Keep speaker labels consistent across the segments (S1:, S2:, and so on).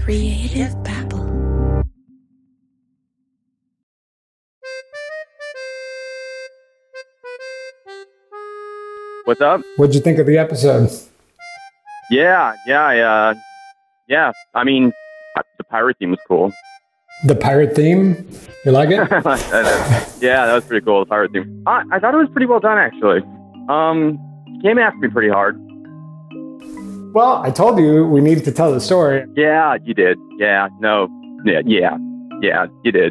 S1: Creative Babble.
S2: What's up?
S3: What'd you think of the episode?
S2: Yeah. I mean, the pirate theme was cool.
S3: The pirate theme? You like it?
S2: Yeah, that was pretty cool, the pirate theme. I thought it was pretty well done, actually. Came after me pretty hard.
S3: Well, I told you we needed to tell the story.
S2: Yeah, you did. Yeah, you did.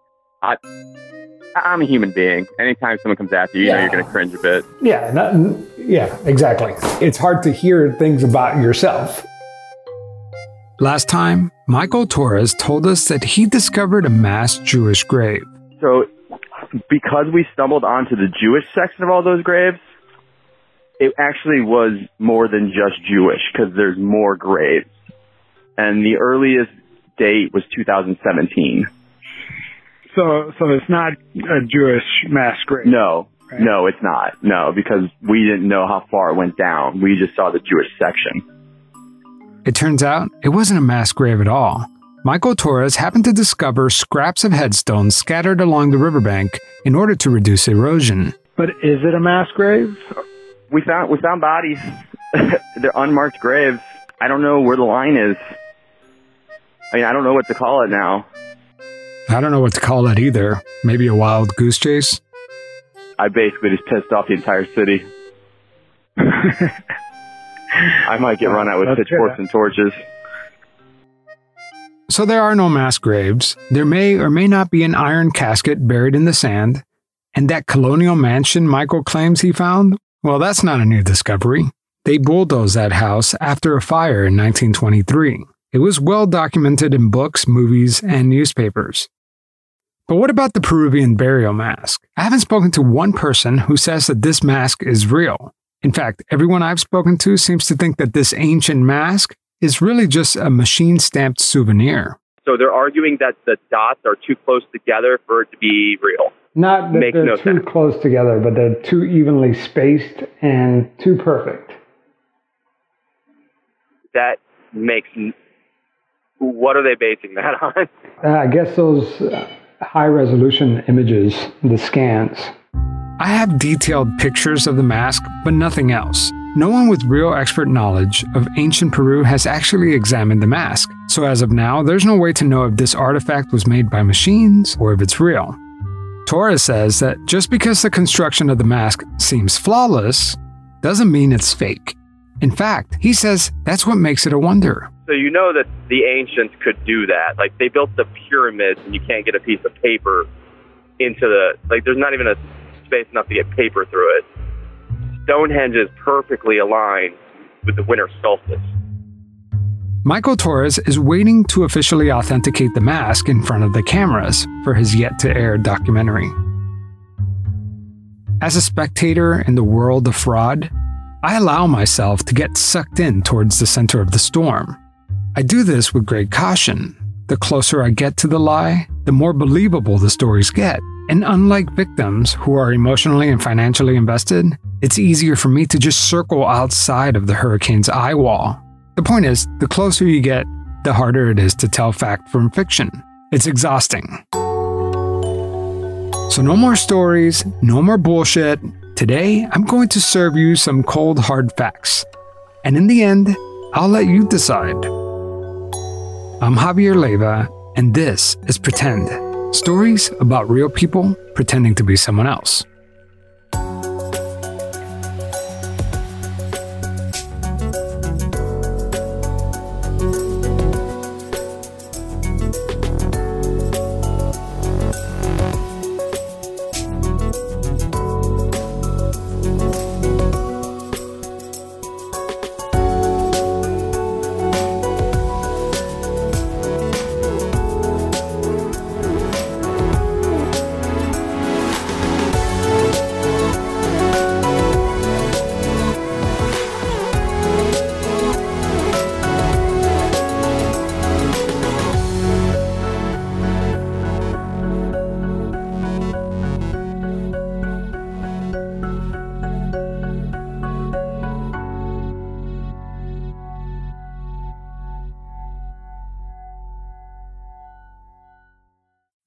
S2: I'm a human being. Anytime someone comes after you, you know you're going to cringe a bit.
S3: Yeah, exactly. It's hard to hear things about yourself.
S4: Last time, Michael Torres told us that he discovered a mass Jewish grave.
S2: So, because we stumbled onto the Jewish section of all those graves, it actually was more than just Jewish, because there's more graves. And the earliest date was 2017.
S5: So it's not a Jewish mass grave?
S2: No,
S5: right?
S2: No, it's not. No, because we didn't know how far it went down. We just saw the Jewish section.
S4: It turns out it wasn't a mass grave at all. Michael Torres happened to discover scraps of headstones scattered along the riverbank in order to reduce erosion.
S5: But is it a mass grave?
S2: We found bodies. They're unmarked graves. I don't know where the line is. I mean, I don't know what to call it now.
S4: I don't know what to call it either. Maybe a wild goose chase?
S2: I basically just pissed off the entire city. I might get run out with pitchforks and torches.
S4: So there are no mass graves. There may or may not be an iron casket buried in the sand. And that colonial mansion Michael claims he found? Well, that's not a new discovery. They bulldozed that house after a fire in 1923. It was well documented in books, movies, and newspapers. But what about the Peruvian burial mask? I haven't spoken to one person who says that this mask is real. In fact, everyone I've spoken to seems to think that this ancient mask is really just a machine-stamped souvenir.
S2: So they're arguing that the dots are too close together for it to be real.
S3: Not that they're too close together, but they're too evenly spaced and too perfect.
S2: That makes... What are they basing that on?
S3: I guess those high-resolution images, the scans.
S4: I have detailed pictures of the mask, but nothing else. No one with real expert knowledge of ancient Peru has actually examined the mask. So as of now, there's no way to know if this artifact was made by machines or if it's real. Torres says that just because the construction of the mask seems flawless, doesn't mean it's fake. In fact, he says that's what makes it a wonder.
S2: So you know that the ancients could do that. Like, they built the pyramids, and you can't get a piece of paper into the... Like, there's not even a space enough to get paper through it. Stonehenge is perfectly aligned with the winter solstice.
S4: Michael Torres is waiting to officially authenticate the mask in front of the cameras for his yet-to-air documentary. As a spectator in the world of fraud, I allow myself to get sucked in towards the center of the storm. I do this with great caution. The closer I get to the lie, the more believable the stories get. And unlike victims who are emotionally and financially invested, it's easier for me to just circle outside of the hurricane's eye wall. The point is, the closer you get, the harder it is to tell fact from fiction. It's exhausting. So no more stories, no more bullshit. Today, I'm going to serve you some cold, hard facts. And in the end, I'll let you decide. I'm Javier Leiva, and this is Pretend. Stories about real people pretending to be someone else.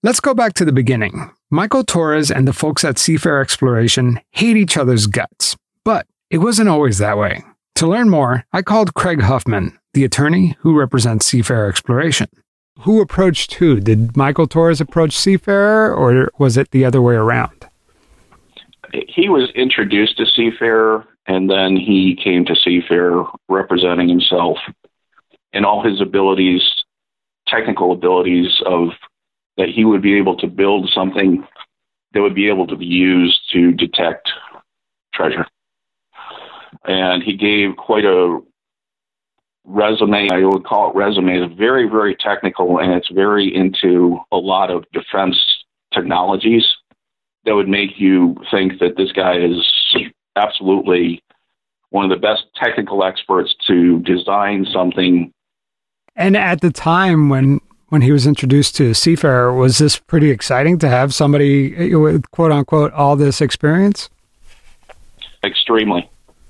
S4: Let's go back to the beginning. Michael Torres and the folks at Seafarer Exploration hate each other's guts, but it wasn't always that way. To learn more, I called Craig Huffman, the attorney who represents Seafarer Exploration. Who approached who? Did Michael Torres approach Seafarer, or was it the other way around?
S1: He was introduced to Seafarer, and then he came to Seafarer representing himself and all his abilities, technical abilities of that he would be able to build something that would be able to be used to detect treasure. And he gave quite a resume. I would call it resume. It's very, very technical, and it's very into a lot of defense technologies that would make you think that this guy is absolutely one of the best technical experts to design something.
S4: And at the time when he was introduced to Seafarer, was this pretty exciting to have somebody with, quote unquote, all this experience?
S1: Extremely.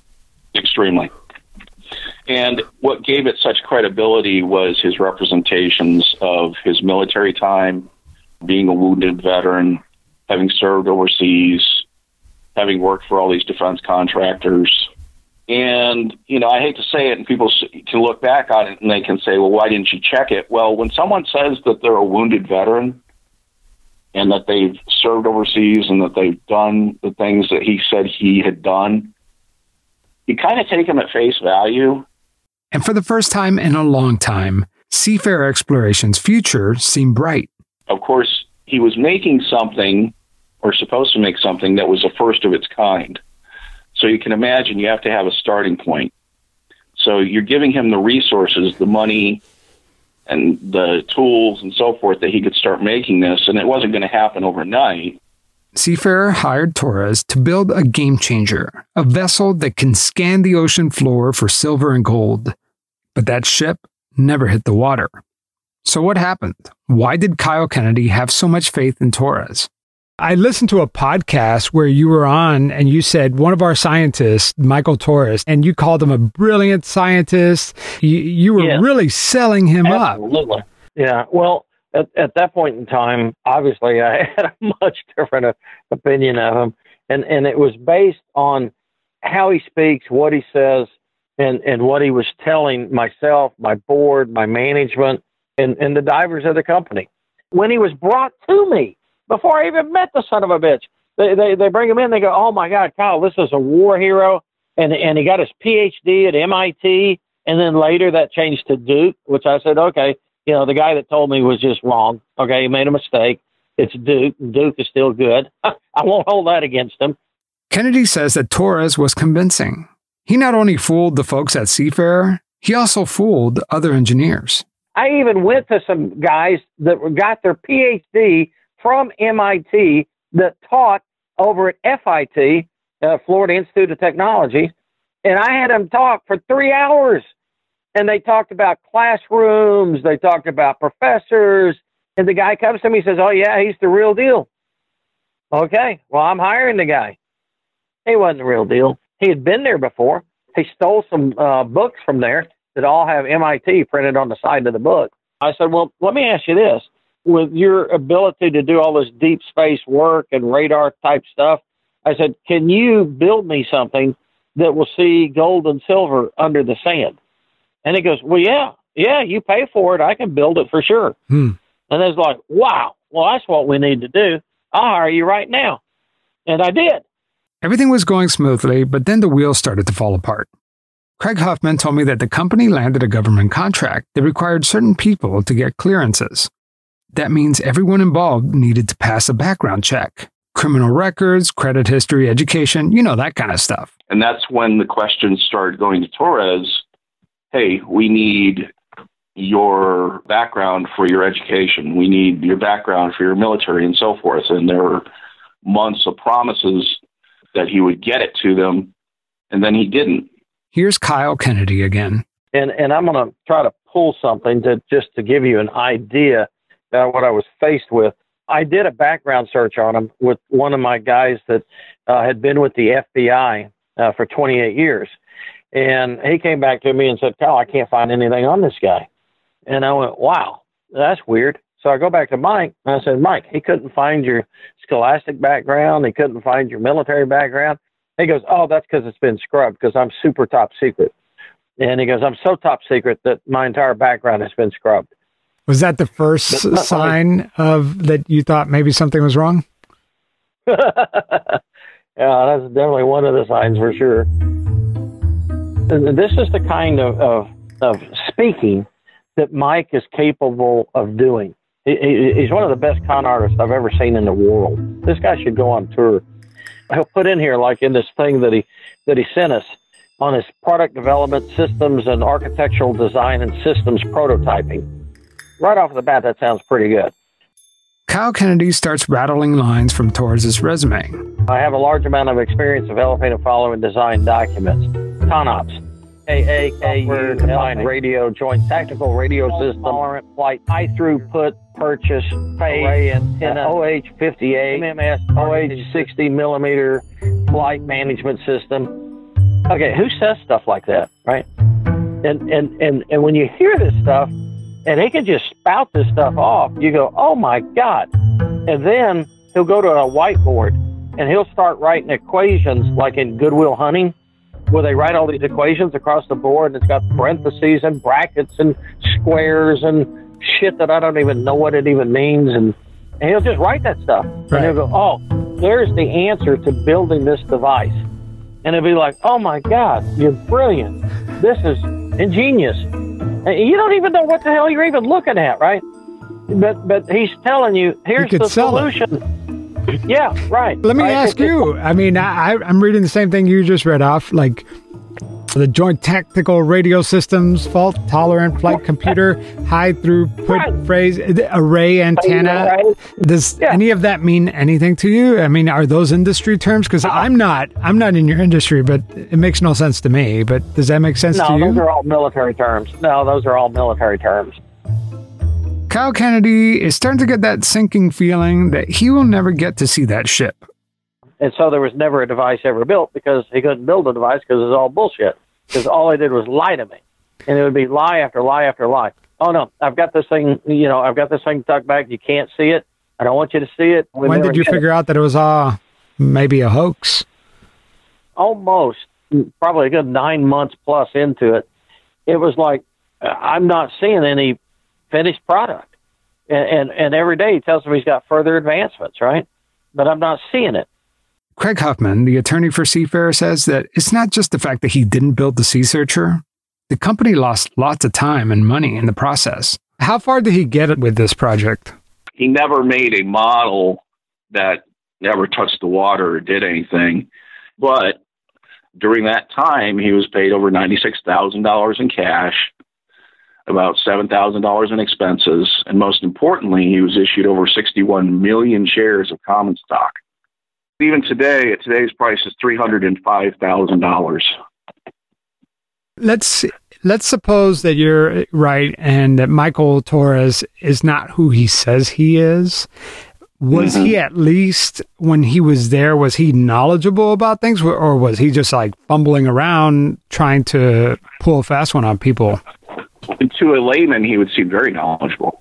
S1: And what gave it such credibility was his representations of his military time, being a wounded veteran, having served overseas, having worked for all these defense contractors. And, I hate to say it, and people can look back on it and they can say, well, why didn't you check it? Well, when someone says that they're a wounded veteran and that they've served overseas and that they've done the things that he said he had done, you kind of take them at face value.
S4: And for the first time in a long time, Seafarer Exploration's future seemed bright.
S1: Of course, he was making something, or supposed to make something, that was a first of its kind. So you can imagine you have to have a starting point. So you're giving him the resources, the money, and the tools and so forth that he could start making this, and it wasn't going to happen overnight.
S4: Seafarer hired Torres to build a game changer, a vessel that can scan the ocean floor for silver and gold. But that ship never hit the water. So what happened? Why did Kyle Kennedy have so much faith in Torres? I listened to a podcast where you were on and you said one of our scientists, Michael Torres, and you called him a brilliant scientist. You were really selling him up.
S6: Absolutely. Yeah. Well, at that point in time, obviously, I had a much different opinion of him. And it was based on how he speaks, what he says, and what he was telling myself, my board, my management, and the divers of the company. When he was brought to me, before I even met the son of a bitch, they bring him in, they go, oh, my God, Kyle, this is a war hero. And he got his PhD at MIT, and then later that changed to Duke, which I said, okay, the guy that told me was just wrong. Okay, he made a mistake. It's Duke. Duke is still good. I won't hold that against him.
S4: Kennedy says that Torres was convincing. He not only fooled the folks at Seafarer, he also fooled other engineers.
S6: I even went to some guys that got their PhD from MIT that taught over at FIT, Florida Institute of Technology, and I had them talk for 3 hours. And they talked about classrooms, they talked about professors, and the guy comes to me and says, oh, yeah, he's the real deal. Okay, well, I'm hiring the guy. He wasn't the real deal. He had been there before. He stole some books from there that all have MIT printed on the side of the book. I said, well, let me ask you this. With your ability to do all this deep space work and radar type stuff, I said, can you build me something that will see gold and silver under the sand? And he goes, well, yeah, you pay for it. I can build it for sure. And it's like, wow, well, that's what we need to do. I'll hire you right now. And I did.
S4: Everything was going smoothly, but then the wheels started to fall apart. Craig Huffman told me that the company landed a government contract that required certain people to get clearances. That means everyone involved needed to pass a background check. Criminal records, credit history, education, that kind of stuff.
S1: And that's when the questions started going to Torres. Hey, we need your background for your education. We need your background for your military and so forth. And there were months of promises that he would get it to them, and then he didn't.
S4: Here's Kyle Kennedy again.
S6: And I'm going to try to pull something to give you an idea of what I was faced with. I did a background search on him with one of my guys that had been with the FBI for 28 years. And he came back to me and said, Kyle, I can't find anything on this guy. And I went, wow, that's weird. So I go back to Mike, and I said, Mike, he couldn't find your scholastic background. He couldn't find your military background. He goes, oh, that's because it's been scrubbed, because I'm super top secret. And he goes, I'm so top secret that my entire background has been scrubbed.
S4: Was that the first sign of that you thought maybe something was wrong?
S6: Yeah, that's definitely one of the signs for sure. And this is the kind of speaking that Mike is capable of doing. He's one of the best con artists I've ever seen in the world. This guy should go on tour. He'll put in here, like in this thing that he sent us on his product development, systems and architectural design and systems prototyping. Right off the bat, that sounds pretty good.
S4: Kyle Kennedy starts rattling lines from Torres' resume.
S6: I have a large amount of experience developing and following design documents. ConOps. AAKU, defined radio, joint tactical radio system, tolerant flight, high throughput, purchase, array antenna, OH-58, MMS, OH-60 millimeter flight management system. Okay, who says stuff like that, right? And when you hear this stuff, and he can just spout this stuff off, you go, oh my God. And then he'll go to a whiteboard and he'll start writing equations like in Good Will Hunting, where they write all these equations across the board, and it's got parentheses and brackets and squares and shit that I don't even know what it even means. And he'll just write that stuff. Right. And he'll go, oh, there's the answer to building this device. And it'll be like, oh my God, you're brilliant. This is ingenious. And you don't even know what the hell you're even looking at, right? But he's telling you, here's the solution. Yeah, right.
S4: Let me ask you. I mean, I'm reading the same thing you just read off, like the Joint Tactical Radio Systems, fault-tolerant flight computer, high-throughput phrase, array antenna. Does any of that mean anything to you? I mean, are those industry terms? Because I'm not in your industry, but it makes no sense to me. But does that make sense to you?
S6: No, those are all military terms.
S4: Kyle Kennedy is starting to get that sinking feeling that he will never get to see that ship.
S6: And so there was never a device ever built because he couldn't build a device because it was all bullshit. Because all he did was lie to me. And it would be lie after lie after lie. Oh, no, I've got this thing, tucked back. You can't see it. I don't want you to see it.
S4: When did you figure out that it was maybe a hoax?
S6: Almost. Probably a good 9 months plus into it. It was like, I'm not seeing any finished product. And every day he tells me he's got further advancements, right? But I'm not seeing it.
S4: Craig Huffman, the attorney for Seafarer, says that it's not just the fact that he didn't build the Sea Searcher. The company lost lots of time and money in the process. How far did he get with this project?
S1: He never made a model that never touched the water or did anything. But during that time, he was paid over $96,000 in cash, about $7,000 in expenses, and most importantly, he was issued over 61 million shares of common stock. Even today, at today's price, is $305,000.
S4: Let's suppose that you're right and that Michael Torres is not who he says he is. Was he at least, when he was there, was he knowledgeable about things, or was he just like fumbling around trying to pull a fast one on people?
S1: To a layman, he would seem very knowledgeable.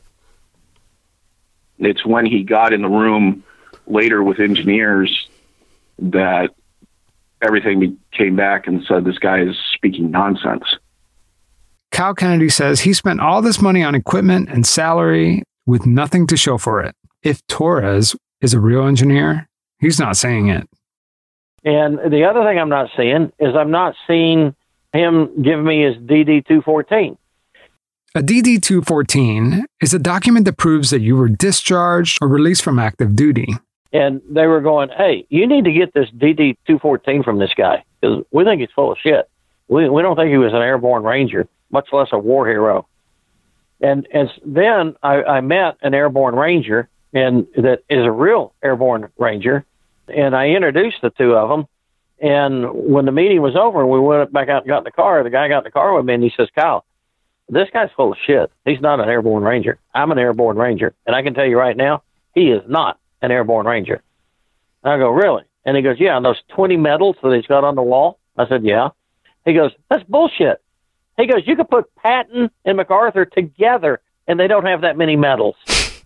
S1: It's when he got in the room later with engineers that everything came back and said, this guy is speaking nonsense.
S4: Kyle Kennedy says he spent all this money on equipment and salary with nothing to show for it. If Torres is a real engineer, he's not saying it.
S6: And the other thing I'm not seeing is I'm not seeing him give me his DD-214.
S4: A DD-214 is a document that proves that you were discharged or released from active duty.
S6: And they were going, hey, you need to get this DD-214 from this guy because we think he's full of shit. We don't think he was an airborne ranger, much less a war hero. And then I met an airborne ranger and that is a real airborne ranger. And I introduced the two of them. And when the meeting was over and we went back out and got in the car, the guy got in the car with me and he says, Kyle, this guy's full of shit. He's not an airborne ranger. I'm an airborne ranger. And I can tell you right now, he is not an airborne ranger. And I go, really? And he goes, yeah, and those 20 medals that he's got on the wall? I said, yeah. He goes, that's bullshit. He goes, you could put Patton and MacArthur together and they don't have that many medals.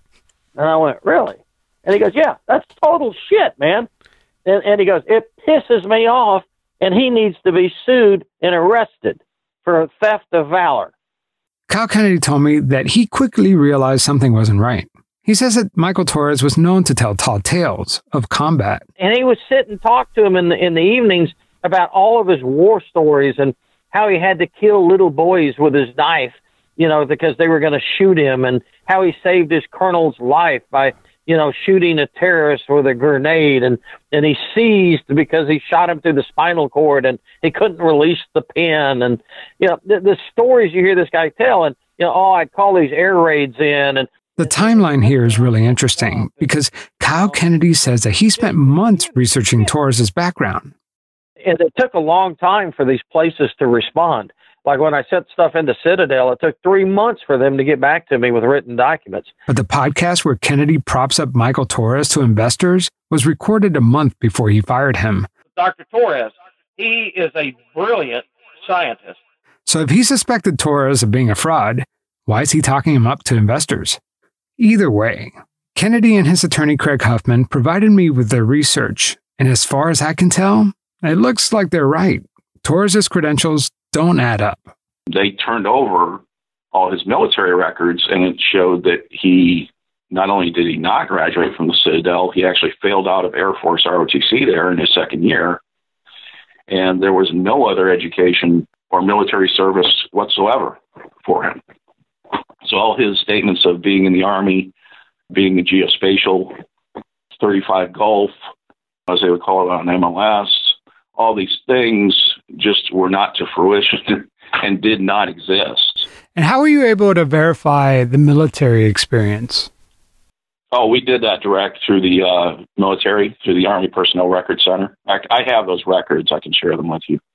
S6: And I went, really? And he goes, yeah, that's total shit, man. And he goes, it pisses me off, and he needs to be sued and arrested for theft of valor.
S4: Kyle Kennedy told me that he quickly realized something wasn't right. He says that Michael Torres was known to tell tall tales of combat.
S6: And he would sit and talk to him in the evenings about all of his war stories and how he had to kill little boys with his knife, because they were going to shoot him, and how he saved his colonel's life by, shooting a terrorist with a grenade, and he seized because he shot him through the spinal cord and he couldn't release the pin. And, the stories you hear this guy tell, and, I'd call these air raids in. And
S4: the timeline here is really interesting because Kyle Kennedy says that he spent months researching Torres' background.
S6: And it took a long time for these places to respond. Like when I sent stuff into Citadel, it took 3 months for them to get back to me with written documents.
S4: But the podcast where Kennedy props up Michael Torres to investors was recorded a month before he fired him.
S6: Dr. Torres, he is a brilliant scientist.
S4: So if he suspected Torres of being a fraud, why is he talking him up to investors? Either way, Kennedy and his attorney Craig Huffman provided me with their research, and as far as I can tell, it looks like they're right. Torres' credentials don't add up.
S1: They turned over all his military records, and it showed that he not only did he not graduate from the Citadel, he actually failed out of Air Force ROTC there in his second year, and there was no other education or military service whatsoever for him. So all his statements of being in the Army, being a geospatial, 35 Gulf, as they would call it on MLS, all these things just were not to fruition and did not exist.
S4: And how were you able to verify the military experience?
S1: Oh, we did that direct through the military, through the Army Personnel Record Center. I have those records. I can share them with you.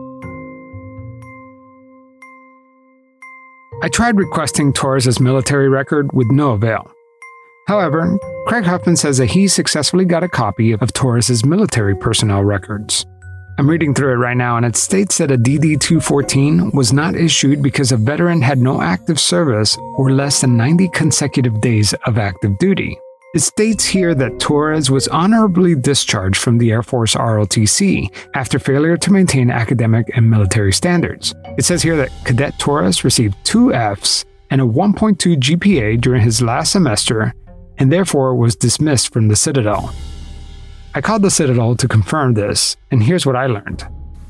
S4: I tried requesting Torres' military record with no avail. However, Craig Huffman says that he successfully got a copy of Torres' military personnel records. I'm reading through it right now, and it states that a DD-214 was not issued because a veteran had no active service or less than 90 consecutive days of active duty. It states here that Torres was honorably discharged from the Air Force ROTC after failure to maintain academic and military standards. It says here that Cadet Torres received 2 Fs and a 1.2 GPA during his last semester and therefore was dismissed from the Citadel. I called the Citadel to confirm this, and here's what I learned.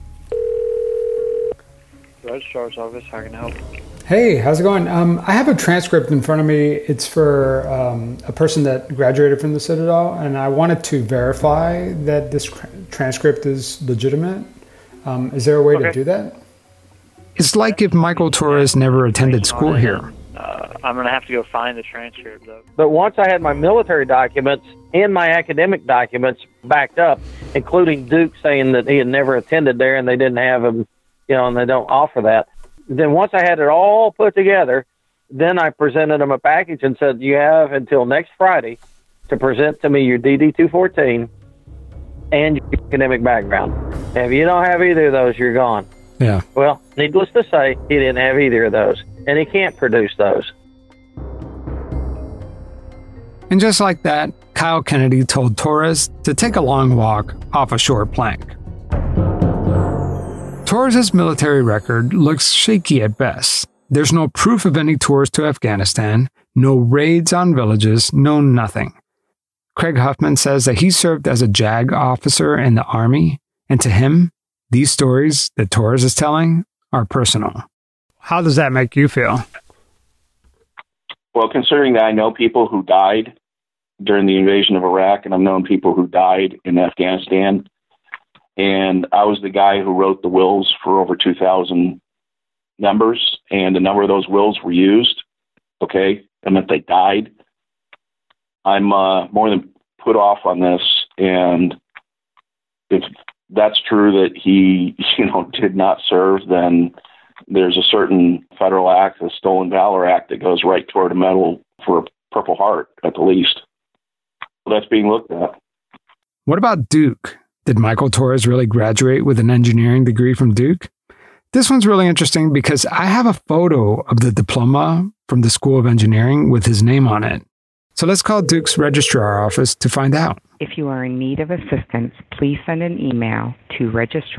S7: Registrar's office, how can I help?
S4: Hey, how's it going? I have a transcript in front of me. It's for a person that graduated from the Citadel, and I wanted to verify that this transcript is legitimate. Is there a way to do that? It's like if Michael Torres never attended school here.
S7: I'm going to have to go find the transcript, though.
S6: But once I had my military documents and my academic documents backed up, including Duke saying that he had never attended there and they didn't have him, and they don't offer that. Then once I had it all put together, then I presented them a package and said, you have until next Friday to present to me your DD-214 and your academic background. And if you don't have either of those, you're gone.
S4: Yeah.
S6: Well, needless to say, he didn't have either of those, and he can't produce those.
S4: And just like that, Kyle Kennedy told Torres to take a long walk off a short plank. Torres' military record looks shaky at best. There's no proof of any tours to Afghanistan, no raids on villages, no nothing. Craig Huffman says that he served as a JAG officer in the Army, and to him, these stories that Torres is telling are personal. How does that make you feel?
S1: Well, considering that I know people who died during the invasion of Iraq, and I've known people who died in Afghanistan, and I was the guy who wrote the wills for over 2,000 members, and a number of those wills were used, okay, and that they died. I'm more than put off on this, and if that's true that he, did not serve, then there's a certain federal act, the Stolen Valor Act, that goes right toward a medal for a Purple Heart, at the least. So that's being looked at.
S4: What about Duke? Did Michael Torres really graduate with an engineering degree from Duke? This one's really interesting because I have a photo of the diploma from the School of Engineering with his name on it. So let's call Duke's registrar office to find out.
S8: If you are in need of assistance, please send an email to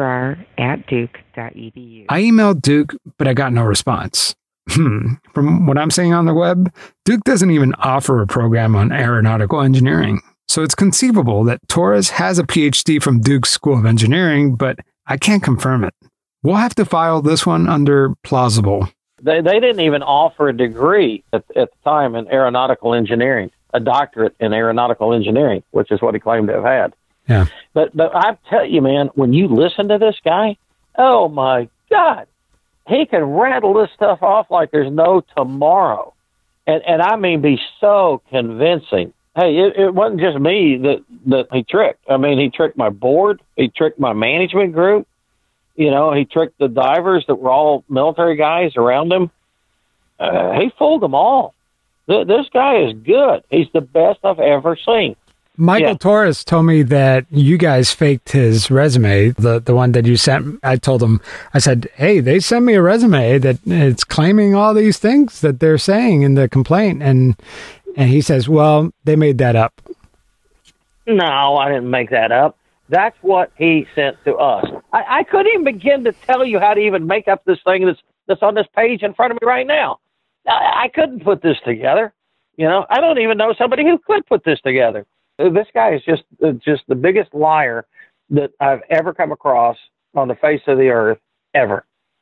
S8: registrar@duke.edu.
S4: I emailed Duke, but I got no response. From what I'm seeing on the web, Duke doesn't even offer a program on aeronautical engineering. So it's conceivable that Torres has a PhD from Duke's School of Engineering, but I can't confirm it. We'll have to file this one under plausible.
S6: They didn't even offer a degree at the time in aeronautical engineering, a doctorate in aeronautical engineering, which is what he claimed to have had.
S4: Yeah.
S6: But I tell you, man, when you listen to this guy, oh my God, he can rattle this stuff off like there's no tomorrow. And I mean, be so convincing. Hey, it wasn't just me that he tricked. I mean, he tricked my board. He tricked my management group. You know, he tricked the divers that were all military guys around him. He fooled them all. This guy is good. He's the best I've ever seen.
S4: Michael Torres told me that you guys faked his resume, the one that you sent. I told him, I said, hey, they sent me a resume that it's claiming all these things that they're saying in the complaint. And he says, well, they made that up.
S6: No, I didn't make that up. That's what he sent to us. I couldn't even begin to tell you how to even make up this thing that's on this page in front of me right now. I couldn't put this together. You know, I don't even know somebody who could put this together. This guy is just the biggest liar that I've ever come across on the face of the earth, ever.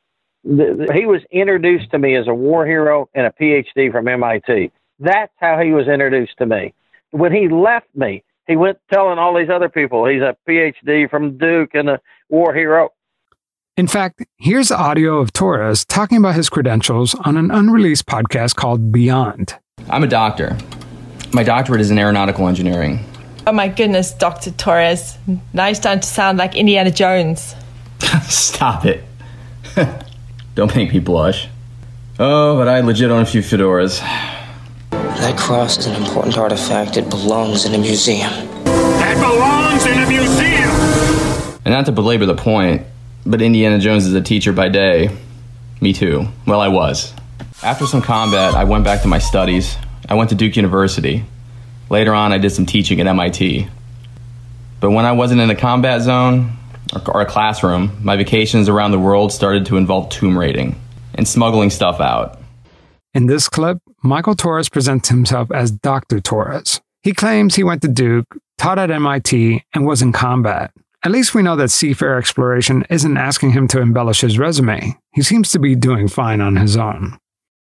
S6: He was introduced to me as a war hero and a PhD from MIT. That's how he was introduced to me. When he left me, he went telling all these other people he's a PhD from Duke and a war hero.
S4: In fact, here's audio of Torres talking about his credentials on an unreleased podcast called Beyond.
S9: I'm a doctor. My doctorate is in aeronautical engineering.
S10: Oh my goodness, Dr. Torres. Now you're starting to sound like Indiana Jones.
S9: Stop it. Don't make me blush. Oh, but I legit own a few fedoras.
S11: That cross is an important artifact. It belongs in a museum.
S12: That belongs in a museum!
S9: And not to belabor the point, but Indiana Jones is a teacher by day. Me too. Well, I was. After some combat, I went back to my studies. I went to Duke University. Later on, I did some teaching at MIT. But when I wasn't in a combat zone or a classroom, my vacations around the world started to involve tomb raiding and smuggling stuff out.
S4: In this clip, Michael Torres presents himself as Dr. Torres. He claims he went to Duke, taught at MIT, and was in combat. At least we know that Seafair Exploration isn't asking him to embellish his resume. He seems to be doing fine on his own.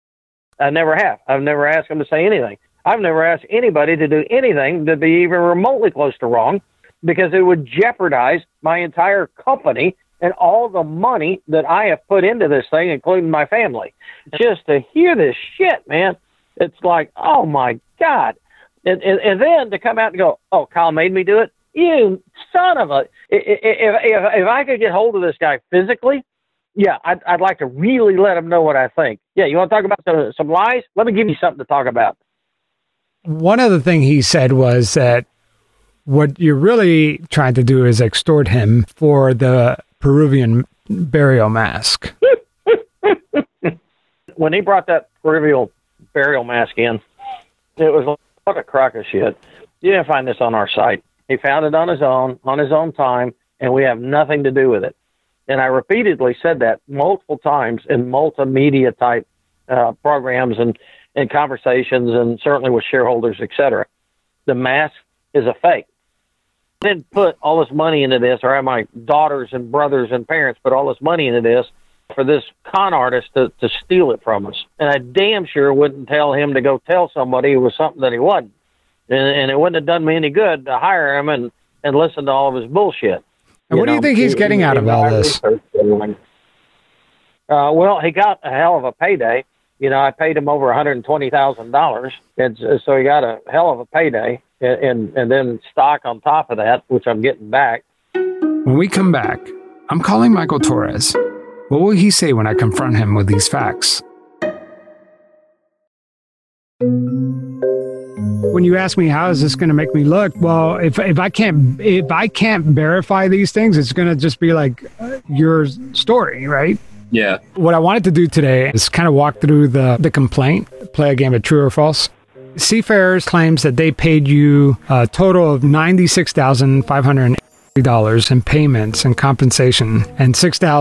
S6: I never have. I've never asked him to say anything. I've never asked anybody to do anything to be even remotely close to wrong, because it would jeopardize my entire company and all the money that I have put into this thing, including my family. Just to hear this shit, man, it's like, oh my God. And then to come out and go, oh, Kyle made me do it? You son of a... If I could get hold of this guy physically, yeah, I'd like to really let him know what I think. Yeah, you want to talk about some lies? Let me give you something to talk about.
S4: One other thing he said was that what you're really trying to do is extort him for the Peruvian burial mask.
S6: When he brought that Peruvian burial mask in, it was like a crock of shit. You didn't find this on our site. He found it on his own time, and we have nothing to do with it. And I repeatedly said that multiple times in multimedia type programs and conversations, and certainly with shareholders, etc. The mask is a fake. I didn't put all this money into this, or my daughters and brothers and parents put all this money into this for this con artist to steal it from us. And I damn sure wouldn't tell him to go tell somebody it was something that he wasn't. And it wouldn't have done me any good to hire him and listen to all of his bullshit.
S4: And what do you think he's getting out of all this?
S6: Well, he got a hell of a payday. You know, I paid him over $120,000, and so he got a hell of a payday, and then stock on top of that, which I'm getting back.
S4: When we come back, I'm calling Michael Torres. What will he say when I confront him with these facts? When you ask me how is this going to make me look, well, if I can't verify these things, it's going to just be like your story, right?
S9: Yeah.
S4: What I wanted to do today is kind of walk through the complaint, play a game of true or false. Seafarers claims that they paid you a total of $96,580 in payments and compensation and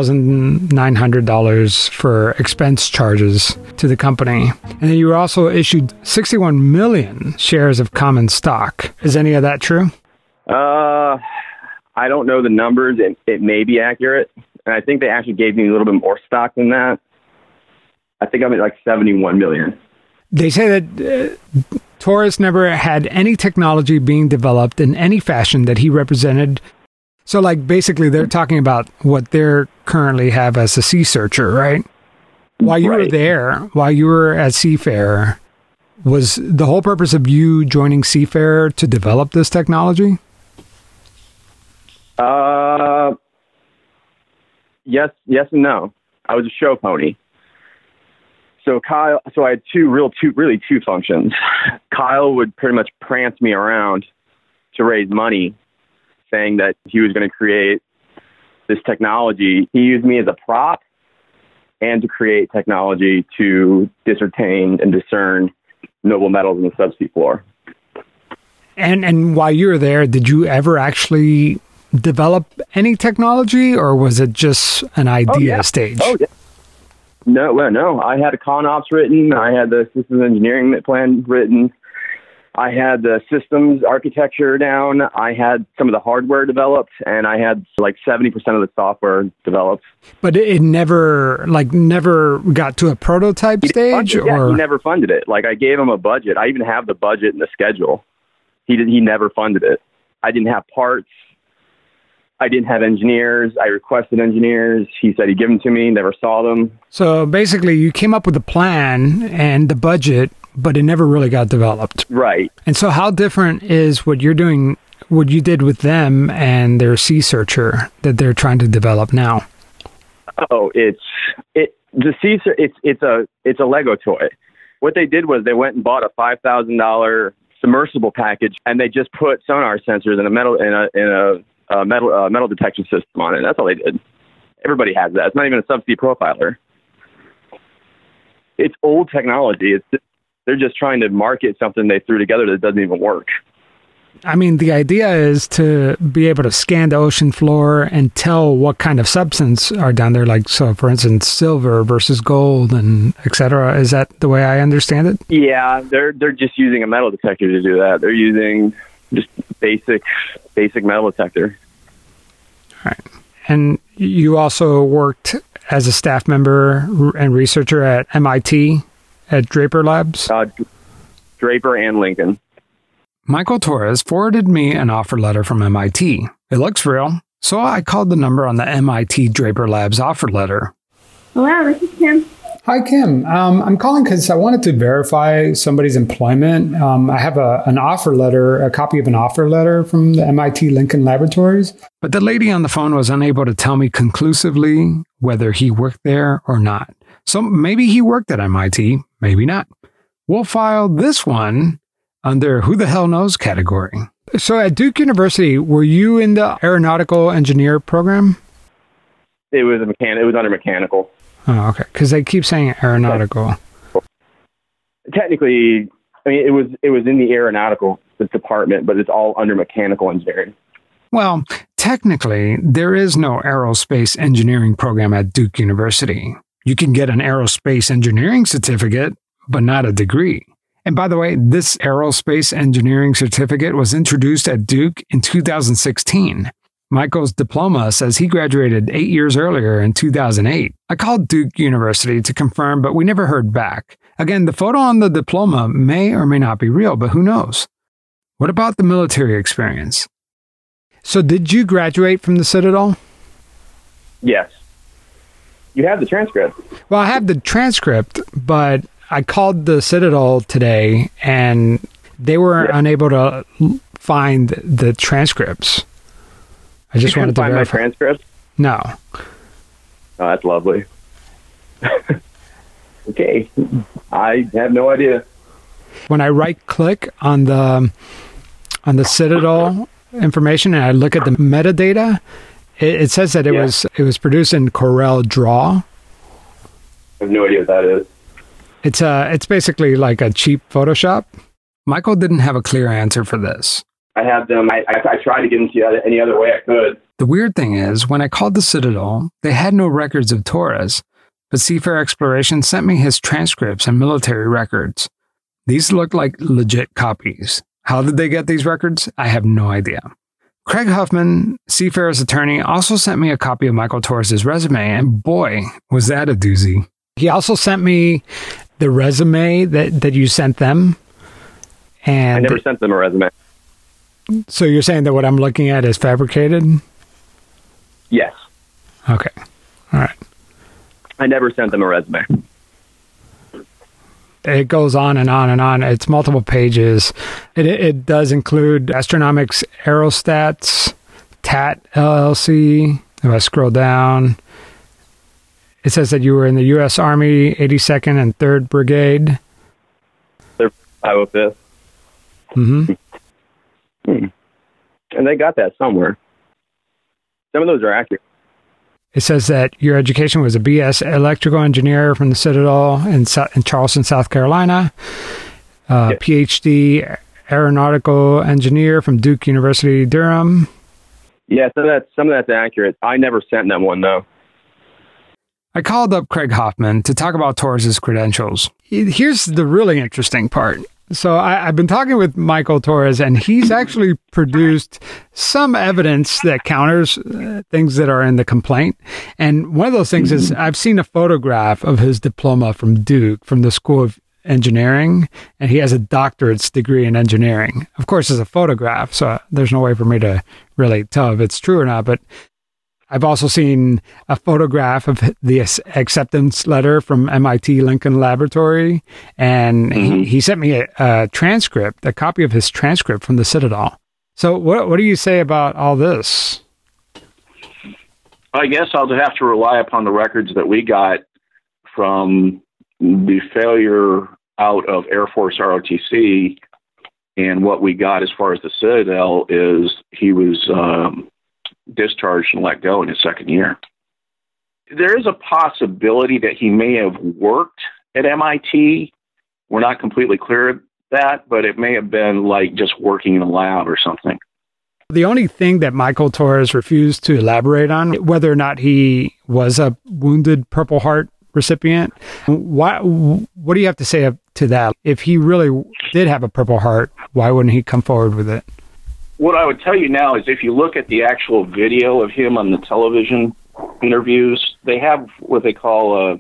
S4: $6,900 for expense charges to the company. And then you were also issued 61 million shares of common stock. Is any of that true?
S2: I don't know the numbers. It may be accurate. And I think they actually gave me a little bit more stock than that. I think I'm at like 71 million.
S4: They say that Torres never had any technology being developed in any fashion that he represented. So, like, basically, they're talking about what they currently have as a sea searcher, right? While you were there, while you were at Seafarer, was the whole purpose of you joining Seafarer to develop this technology?
S2: Yes and no. I was a show pony. So I had two functions. Kyle would pretty much prance me around to raise money, saying that he was going to create this technology. He used me as a prop and to create technology to ascertain and discern noble metals in the subsea floor.
S4: And while you were there, did you ever actually develop any technology, or was it just an idea stage?
S2: Oh, yeah. No. I had a ConOps written. I had the systems engineering plan written. I had the systems architecture down. I had some of the hardware developed, and I had like 70% of the software developed.
S4: But it never got to a prototype stage?
S2: He never funded it. Like, I gave him a budget. I even have the budget and the schedule. He never funded it. I didn't have parts. I didn't have engineers. I requested engineers. He said he'd give them to me, never saw them.
S4: So basically, you came up with a plan and the budget, but it never really got developed.
S2: Right.
S4: And so how different is what you're doing, what you did with them and their Sea Searcher that they're trying to develop now?
S2: Oh, it's a Lego toy. What they did was they went and bought a $5,000 submersible package, and they just put sonar sensors in a metal detection system on it. That's all they did. Everybody has that. It's not even a subsea profiler. It's old technology. They're just trying to market something they threw together that doesn't even work.
S4: I mean, the idea is to be able to scan the ocean floor and tell what kind of substance are down there. Like, so for instance, silver versus gold and et cetera. Is that the way I understand it?
S2: Yeah, they're just using a metal detector to do that. They're using just basic metal detector.
S4: All right. And you also worked as a staff member and researcher at MIT at Draper Labs?
S2: Draper and Lincoln.
S4: Michael Torres forwarded me an offer letter from MIT. It looks real, so I called the number on the MIT Draper Labs offer letter.
S13: Hello, this is Kim.
S4: Hi, Kim. I'm calling because I wanted to verify somebody's employment. I have an offer letter, a copy of an offer letter from the MIT Lincoln Laboratories. But the lady on the phone was unable to tell me conclusively whether he worked there or not. So maybe he worked at MIT, maybe not. We'll file this one under Who the Hell Knows category. So at Duke University, were you in the aeronautical engineer program?
S2: It was under mechanical.
S4: Oh, okay. Because they keep saying aeronautical.
S2: Technically, I mean, it was in the aeronautical department, but it's all under mechanical engineering.
S4: Well, technically, there is no aerospace engineering program at Duke University. You can get an aerospace engineering certificate, but not a degree. And by the way, this aerospace engineering certificate was introduced at Duke in 2016. Michael's diploma says he graduated 8 years earlier in 2008. I called Duke University to confirm, but we never heard back. Again, the photo on the diploma may or may not be real, but who knows? What about the military experience? So did you graduate from the Citadel?
S2: Yes. You have the transcript.
S4: Well, I have the transcript, but I called the Citadel today and they were unable to find the transcripts. I just wanted to
S2: find
S4: verify.
S2: My transcript?
S4: No.
S2: Oh, that's lovely. Okay. I have no idea.
S4: When I right click on the Citadel information and I look at the metadata, it says that it was produced in Corel Draw.
S2: I have no idea what that is.
S4: It's basically like a cheap Photoshop. Michael didn't have a clear answer for this.
S2: I had them. I tried to get into any other way I could.
S4: The weird thing is, when I called the Citadel, they had no records of Torres, but Seafair Exploration sent me his transcripts and military records. These looked like legit copies. How did they get these records? I have no idea. Craig Huffman, Seafair's attorney, also sent me a copy of Michael Torres' resume, and boy, was that a doozy. He also sent me the resume that you sent them. And
S2: I never sent them a resume.
S4: So you're saying that what I'm looking at is fabricated?
S2: Yes.
S4: Okay. All right.
S2: I never sent them a resume.
S4: It goes on and on and on. It's multiple pages. It does include Astronomics Aerostats, TAT LLC. If I scroll down, it says that you were in the U.S. Army 82nd and 3rd Brigade.
S2: They're 505th.
S4: Mm-hmm.
S2: And they got that somewhere. Some of those are accurate.
S4: It says that your education was a BS electrical engineer from the Citadel in Charleston, South Carolina. PhD aeronautical engineer from Duke University, Durham.
S2: Yeah, some of that's accurate. I never sent them one, though.
S4: I called up Craig Hoffman to talk about Torres' credentials. Here's the really interesting part. So I've been talking with Michael Torres, and he's actually produced some evidence that counters things that are in the complaint. And one of those things is I've seen a photograph of his diploma from Duke, from the School of Engineering, and he has a doctorate's degree in engineering. Of course, it's a photograph, so there's no way for me to really tell if it's true or not, but I've also seen a photograph of the acceptance letter from MIT Lincoln Laboratory, and he sent me a transcript, a copy of his transcript from the Citadel. So what do you say about all this?
S1: I guess I'll have to rely upon the records that we got from the failure out of Air Force ROTC, and what we got as far as the Citadel is he was discharged and let go in his second year. There is a possibility that he may have worked at MIT. We're not completely clear of that, but it may have been like just working in a lab or something.
S4: The only thing that Michael Torres refused to elaborate on, whether or not he was a wounded Purple Heart recipient, what do you have to say to that? If he really did have a Purple Heart, why wouldn't he come forward with it?
S1: What I would tell you now is if you look at the actual video of him on the television interviews, they have what they call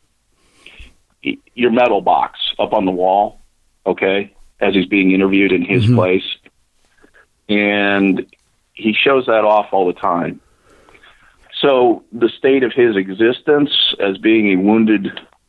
S1: your metal box up on the wall, okay, as he's being interviewed in his place. And he shows that off all the time. So the state of his existence as being a wounded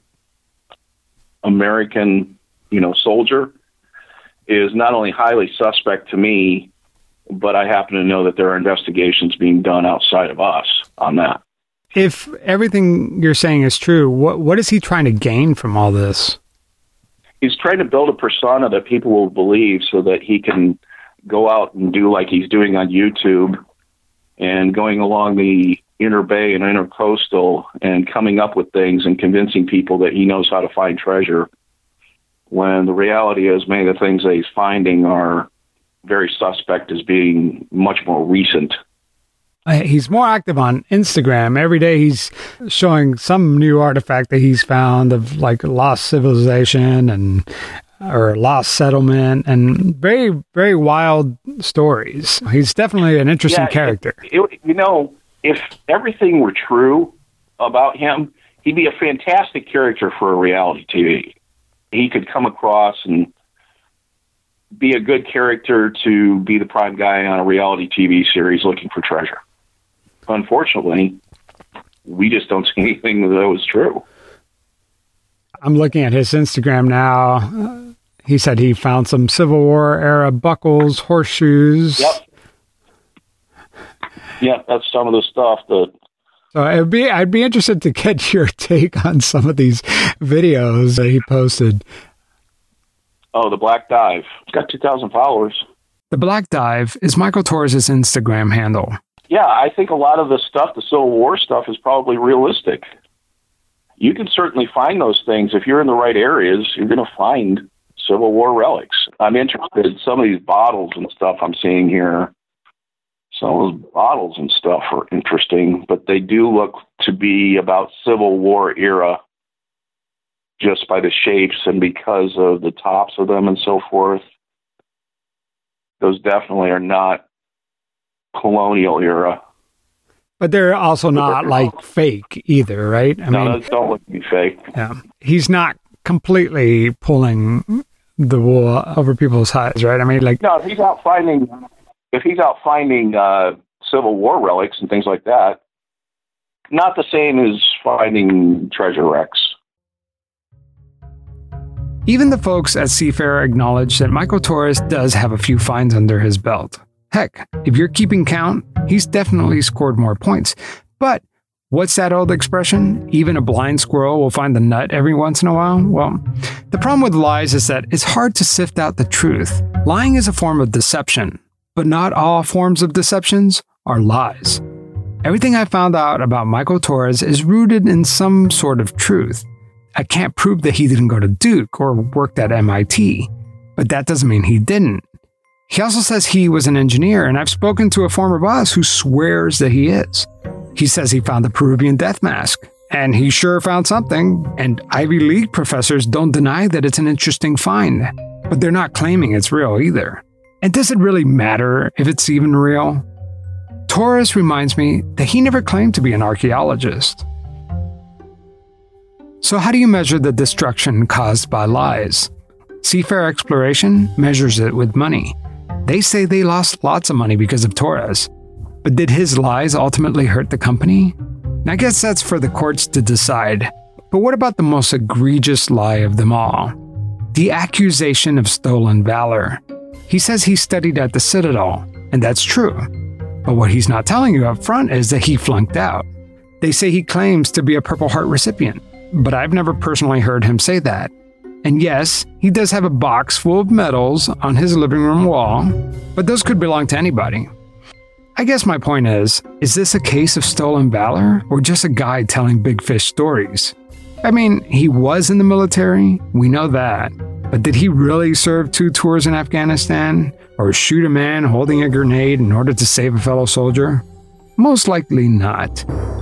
S1: American, soldier is not only highly suspect to me, but I happen to know that there are investigations being done outside of us on that.
S4: If everything you're saying is true, what is he trying to gain from all this?
S1: He's trying to build a persona that people will believe so that he can go out and do like he's doing on YouTube and going along the inner bay and intercoastal and coming up with things and convincing people that he knows how to find treasure, when the reality is many of the things that he's finding are very suspect as being much more recent.
S4: He's more active on Instagram. Every day he's showing some new artifact that he's found of like lost civilization or lost settlement, and very, very wild stories. He's definitely an interesting character.
S1: If everything were true about him, he'd be a fantastic character for a reality TV. He could come across and be a good character to be the prime guy on a reality TV series looking for treasure. Unfortunately, we just don't see anything that was true.
S4: I'm looking at his Instagram now. He said he found some Civil War era buckles, horseshoes.
S1: Yep, that's some of the stuff that...
S4: So I'd be interested to get your take on some of these videos that he posted.
S1: Oh, the Black Dive. It's got 2,000 followers.
S4: The Black Dive is Michael Torres' Instagram handle.
S1: Yeah, I think a lot of the stuff, the Civil War stuff, is probably realistic. You can certainly find those things. If you're in the right areas, you're going to find Civil War relics. I'm interested in some of these bottles and stuff I'm seeing here. Some of those bottles and stuff are interesting, but they do look to be about Civil War era just by the shapes and because of the tops of them and so forth. Those definitely are not colonial era.
S4: But they're also not like fake either, right? I
S1: mean,
S4: those
S1: don't look to be fake.
S4: Yeah. He's not completely pulling the wool over people's eyes, right? I mean, like...
S1: No, if he's out finding Civil War relics and things like that, not the same as finding treasure wrecks.
S4: Even the folks at Seafarer acknowledge that Michael Torres does have a few finds under his belt. Heck, if you're keeping count, he's definitely scored more points. But what's that old expression? Even a blind squirrel will find the nut every once in a while? Well, the problem with lies is that it's hard to sift out the truth. Lying is a form of deception, but not all forms of deceptions are lies. Everything I found out about Michael Torres is rooted in some sort of truth. I can't prove that he didn't go to Duke or worked at MIT, but that doesn't mean he didn't. He also says he was an engineer, and I've spoken to a former boss who swears that he is. He says he found the Peruvian death mask, and he sure found something, and Ivy League professors don't deny that it's an interesting find, but they're not claiming it's real either. And does it really matter if it's even real? Torres reminds me that he never claimed to be an archaeologist. So how do you measure the destruction caused by lies? Seafarer Exploration measures it with money. They say they lost lots of money because of Torres. But did his lies ultimately hurt the company? I guess that's for the courts to decide. But what about the most egregious lie of them all? The accusation of stolen valor. He says he studied at the Citadel, and that's true. But what he's not telling you up front is that he flunked out. They say he claims to be a Purple Heart recipient, but I've never personally heard him say that. And yes, he does have a box full of medals on his living room wall, but those could belong to anybody. I guess my point is this a case of stolen valor or just a guy telling big fish stories? I mean, he was in the military, we know that, but did he really serve 2 tours in Afghanistan or shoot a man holding a grenade in order to save a fellow soldier? Most likely not.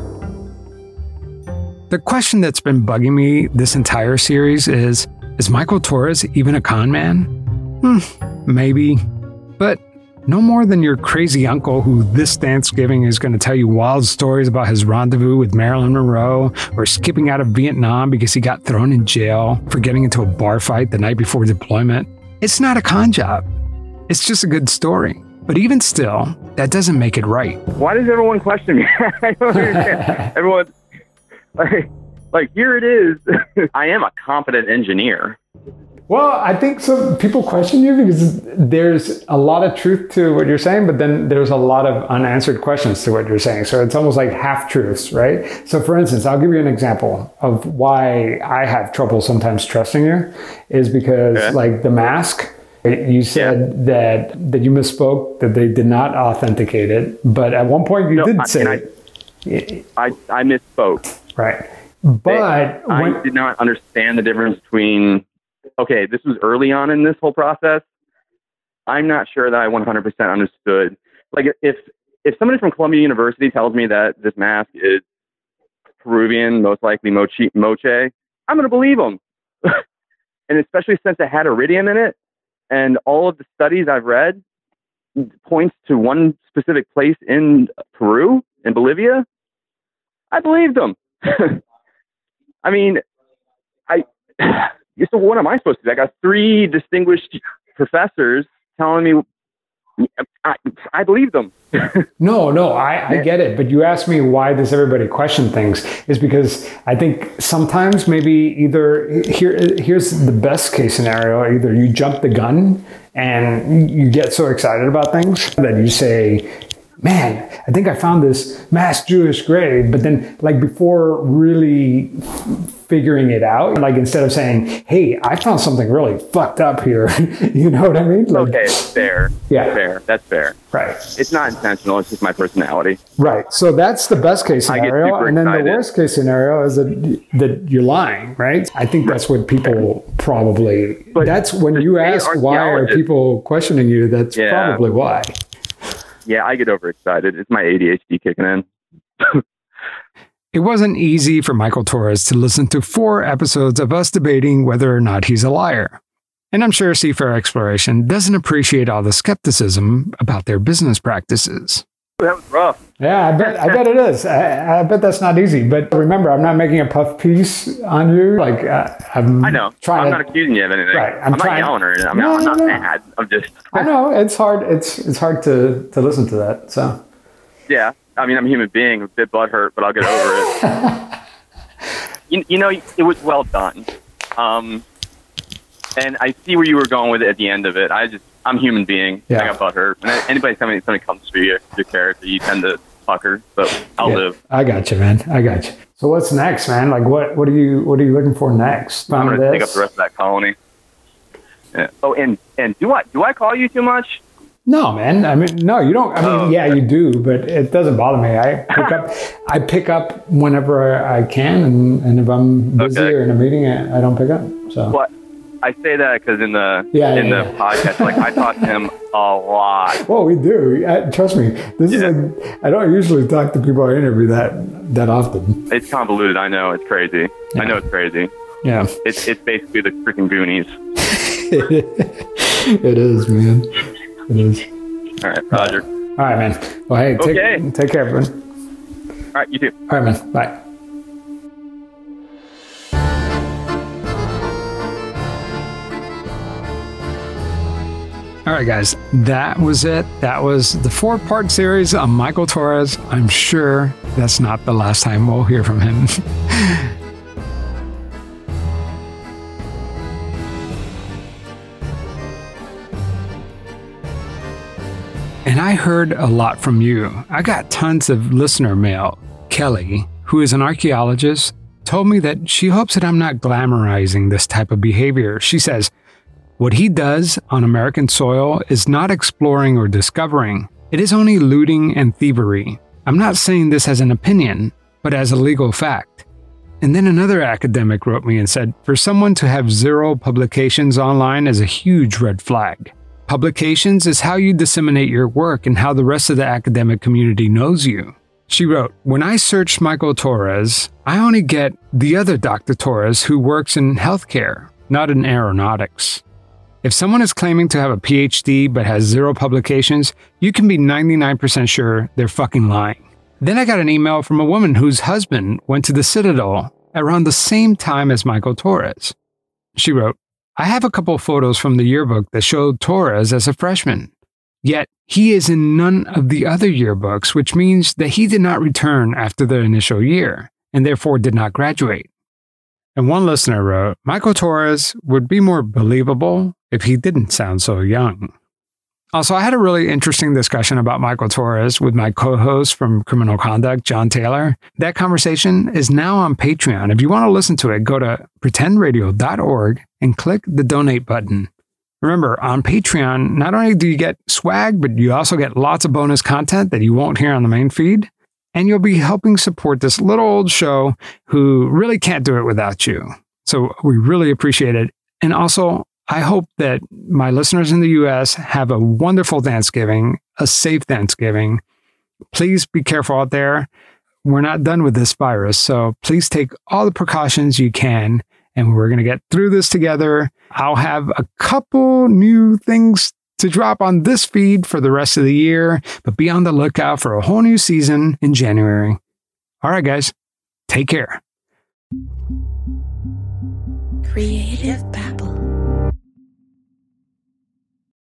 S4: The question that's been bugging me this entire series is Michael Torres even a con man? Maybe, but no more than your crazy uncle who this Thanksgiving is going to tell you wild stories about his rendezvous with Marilyn Monroe or skipping out of Vietnam because he got thrown in jail for getting into a bar fight the night before deployment. It's not a con job. It's just a good story. But even still, that doesn't make it right.
S2: Why does everyone question me? I don't understand. Everyone... Like, here it is. I am a competent engineer.
S3: Well, I think some people question you because there's a lot of truth to what you're saying, but then there's a lot of unanswered questions to what you're saying. So it's almost like half-truths, right? So for instance, I'll give you an example of why I have trouble sometimes trusting you is because like the mask, you said that you misspoke, that they did not authenticate it. But at one point you did say
S2: I misspoke.
S3: Right. But
S2: I did not understand the difference between, okay, this was early on in this whole process. I'm not sure that I 100% understood. Like if somebody from Columbia University tells me that this mask is Peruvian, most likely moche, I'm going to believe them. And especially since it had iridium in it and all of the studies I've read points to one specific place in Peru, in Bolivia, I believed them. I mean, so what am I supposed to do? I got 3 distinguished professors telling me I believe them.
S3: No, I get it. But you asked me why does everybody question things is because I think sometimes maybe either here's the best case scenario. Either you jump the gun and you get so excited about things that you say, man, I think I found this mass Jewish grave. But then like before really figuring it out. Like instead of saying, hey, I found something really fucked up here. You know what I mean? Like,
S2: Okay, fair.
S3: Yeah.
S2: Fair. That's fair.
S3: Right.
S2: It's not intentional. It's just my personality.
S3: Right. So that's the best case
S2: I get
S3: scenario.
S2: super
S3: And then
S2: excited.
S3: the worst case scenario is that you're lying, right? I think that's what people probably, that's when you ask why are
S2: archaeologist-
S3: people questioning you, that's
S2: Yeah.
S3: probably why.
S2: Yeah, I get overexcited. It's my ADHD kicking in.
S4: It wasn't easy for Michael Torres to listen to 4 episodes of us debating whether or not he's a liar. And I'm sure Seafair Exploration doesn't appreciate all the skepticism about their business practices.
S2: That was rough.
S3: Yeah, I bet it is. I bet that's not easy. But remember, I'm not making a puff piece on you. Like
S2: I know. I'm not accusing you of anything.
S3: Right.
S2: I'm not yelling or anything. I'm not mad. I'm just.
S3: I know it's hard. It's hard to listen to that. So.
S2: Yeah. I mean, I'm a human being, a bit butthurt, but I'll get over it. you know, it was well done. And I see where you were going with it at the end of it. I'm a human being.
S3: Yeah.
S2: I got butthurt. And anybody somebody comes for your character, you tend to pucker. But I'll live.
S3: I got you, man. I got you. So what's next, man? Like, what are you looking for next?
S2: I'm going to take up the rest of that colony. Yeah. Oh, and do I call you too much?
S3: No, man. I mean, no, you don't. I mean, yeah, you do, but it doesn't bother me. I pick up whenever I can, and if I'm busy or in a meeting, I don't pick up. So.
S2: What? I say that because in the podcast, like I talk to him a lot.
S3: Well, we do. Trust me. This is I don't usually talk to people I interview that often.
S2: It's convoluted. I know it's crazy.
S3: Yeah.
S2: I know it's crazy.
S3: Yeah.
S2: It's basically the freaking Goonies.
S3: It is, man. It is.
S2: All right, Roger.
S3: All right, man. Well, hey, take care, everyone.
S2: All right, you too.
S3: All right, man. Bye.
S4: All right, guys, that was it. That was the 4-part series on Michael Torres. I'm sure that's not the last time we'll hear from him. And I heard a lot from you. I got tons of listener mail. Kelly, who is an archaeologist, told me that she hopes that I'm not glamorizing this type of behavior. She says, what he does on American soil is not exploring or discovering. It is only looting and thievery. I'm not saying this as an opinion, but as a legal fact. And then another academic wrote me and said, for someone to have 0 publications online is a huge red flag. Publications is how you disseminate your work and how the rest of the academic community knows you. She wrote, when I searched Michael Torres, I only get the other Dr. Torres who works in healthcare, not in aeronautics. If someone is claiming to have a PhD but has 0 publications, you can be 99% sure they're fucking lying. Then I got an email from a woman whose husband went to the Citadel around the same time as Michael Torres. She wrote, I have a couple photos from the yearbook that showed Torres as a freshman. Yet, he is in none of the other yearbooks, which means that he did not return after the initial year, and therefore did not graduate. And one listener wrote, Michael Torres would be more believable if he didn't sound so young. Also, I had a really interesting discussion about Michael Torres with my co-host from Criminal Conduct, John Taylor. That conversation is now on Patreon. If you want to listen to it, go to pretendradio.org and click the donate button. Remember, on Patreon, not only do you get swag, but you also get lots of bonus content that you won't hear on the main feed. And you'll be helping support this little old show who really can't do it without you. So we really appreciate it. And also, I hope that my listeners in the U.S. have a wonderful Thanksgiving, a safe Thanksgiving. Please be careful out there. We're not done with this virus, so please take all the precautions you can, and we're going to get through this together. I'll have a couple new things to drop on this feed for the rest of the year, but be on the lookout for a whole new season in January. All right, guys, take care.
S14: Creative Babble.